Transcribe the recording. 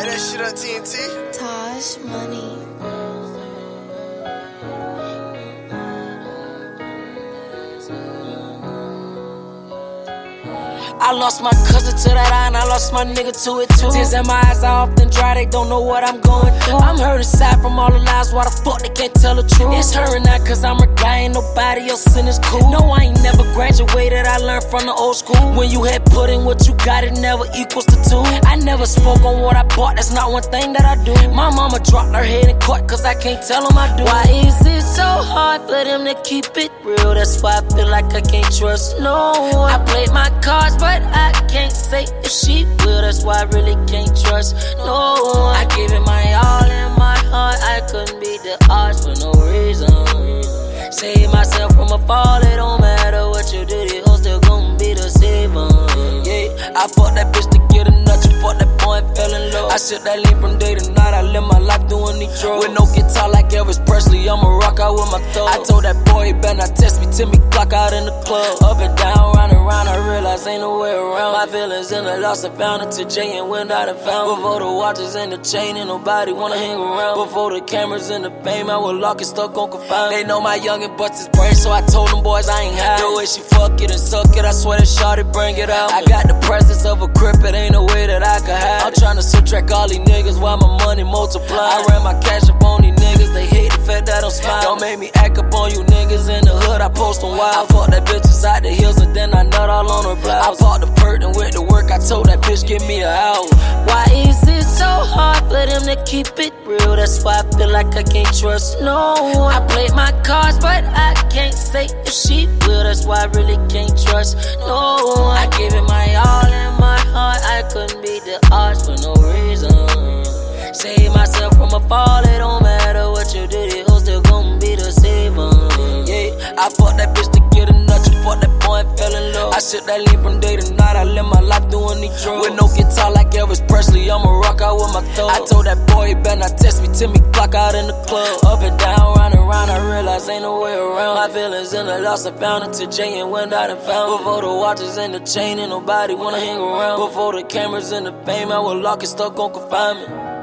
Hey, that shit up, TNT. Taj Money. I lost my cousin to that eye and I lost my nigga to it too. Tears in my eyes, I often dry, they don't know what I'm going through. I'm hurt inside from all the lies, why the fuck they can't tell the truth? It's hurting now cause I'm a guy, ain't nobody else in this cool. No, I ain't never graduated, I learned from the old school. When you had put in what you got, it never equals to two. I never spoke on what I bought, that's not one thing that I do. My mama dropped her head in court cause I can't tell them I do. Why is it so hard for them to keep it real? That's why I feel like I can't trust no one. I played my cards, but I can't say if she will. That's why I really can't trust no one. I gave it my all in my heart. I couldn't beat the odds for no reason. Save myself from a fall. It don't matter what you do, the hoe still gon' be the saver. Yeah, I fucked that bitch to get a nut. You fucked that boy and fell in love. I shook that lean from day to night. I live my life doing these drugs. With no guitar like Elvis Presley, I'ma rock out with my thug. I told that boy he better not test me till me clock out in the club. Up and down, round and round, I realize ain't no way around. My feelings in the lost and found until Jay and went out and found. Before the watches and the chain, and nobody wanna hang around. Before the cameras and the fame, I was locked and stuck on confinement. They know my youngin' busts his brain, so I told them boys I ain't high. The way she fuck it and suck it, I swear that shawty bring it out. I got the presence of a crip, it ain't no way that I can hide. I'm tryna subtract all these niggas while my money multiply. I ran my cash up on these niggas, they hate the fact that I'm smiling. Don't make me act up on you niggas in the hood, I post them wild. I fuck that bitch inside the hills and then I nut all on her blouse. I bought the perk and went to work, I told that bitch give me an hour. Why is it so hard for them to keep it real? That's why I feel like I can't trust no one. I played my cards, but I can't say if she will. That's why I really can't trust no one. I gave it my all in my heart. I couldn't beat the odds for no reason. Save myself from a fall. It don't matter what you do, the hoe still gon' be the saver. Yeah, I fucked that bitch to get a nut. You fucked that boy and fell in love. I shook that lean from day to night. I live my life doing these drugs. With no guitar like Elvis Presley, I'ma rock out with my thug. I told that boy he better not test me till me clock out in the club. Up and down, round and round, I realize ain't no way around. My feelings in the lost and found until Jay and went out and found. Before the watches and the chain, and nobody wanna hang around. Before the cameras and the fame, I was locked and stuck on confinement.